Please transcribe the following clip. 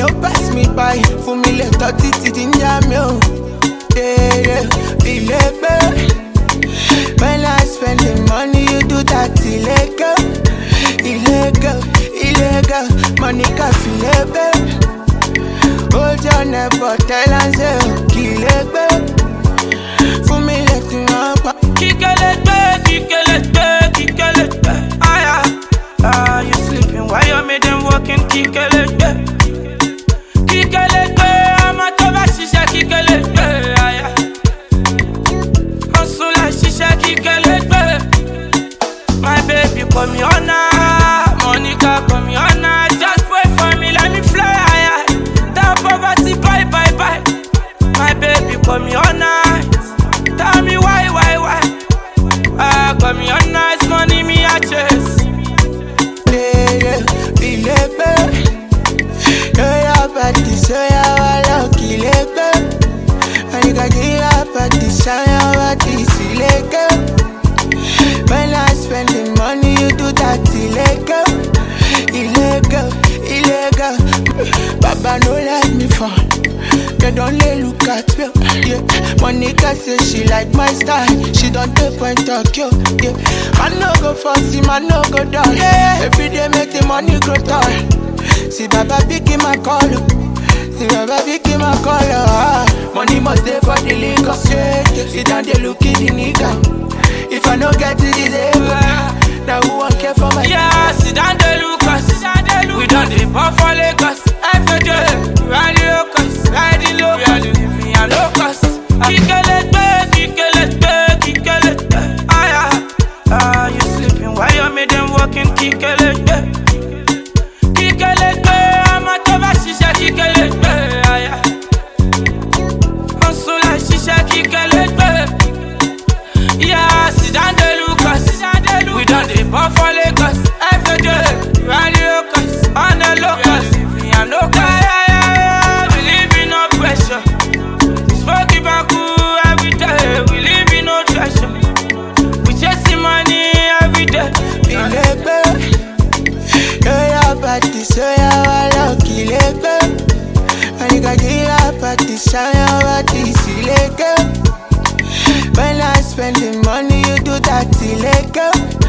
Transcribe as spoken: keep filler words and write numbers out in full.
no pass me by. For me, let out it in Jamil. Yeah, yeah, illegal. When I spend the money, you do that illegal. Illegal, illegal. Money can feel illegal. Hold your neck, but tell and say, illegal. For me, let you know. Kick a leg, kick a leg, kick a leg. Ah, ah, you sleeping while you made them walking. Kick a leg, kick a leg. I'm a toba shisha, kick a leg. Hustle like shisha, kick a leg. My baby, call me on now. Monica, call me on now. Just wait for me, let me fly higher. That poverty, bye, bye, bye. My baby, call me on now. Tell me why, why, why? Ah, call me on nice money, me a chase. Yeah, yeah, illegal. Yeah, but this way I walk illegal. And you got get up at this time, but this illegal. When I spend the money, you do that illegal. Illegal, illegal. Baba no let me fall. They don't let look at me. Yeah, Monica say she like my style. She don't take point of you. Yeah, I no go fussy, man no go down. Yeah, every day make the money grow tall. See Baba big in my collar. See Baba big in my collar. Ah, money must stay for the liquor. Yeah, sit down they look at the nigga. If I no get it, it's able. Now who won't care for my? Yeah, sit down they look us. We done the pop for Lagos. Every day, ride the locust, ride the locust. We are living a locust. Kick a leg, kick a leg, kick a leg. Ah, yeah. Ah, you sleeping while you made them walking. Kick a leg, kick a leg. I'm a toba shisha, kick a leg. Ah, yeah. Hustle like shisha, kick a leg. Yeah, sit down the Lucas. We done the pop for Lagos. Every day, ride the locust, on the locust. We are locust. Yeah, yeah, yeah. We live in no pressure. Smoky baku every day. We live in no treasure. We chasing money every day. Illegal. Yeah, but this way I walk illegal. And you got get up at this time, but this illegal. When I spend the money, you do that illegal.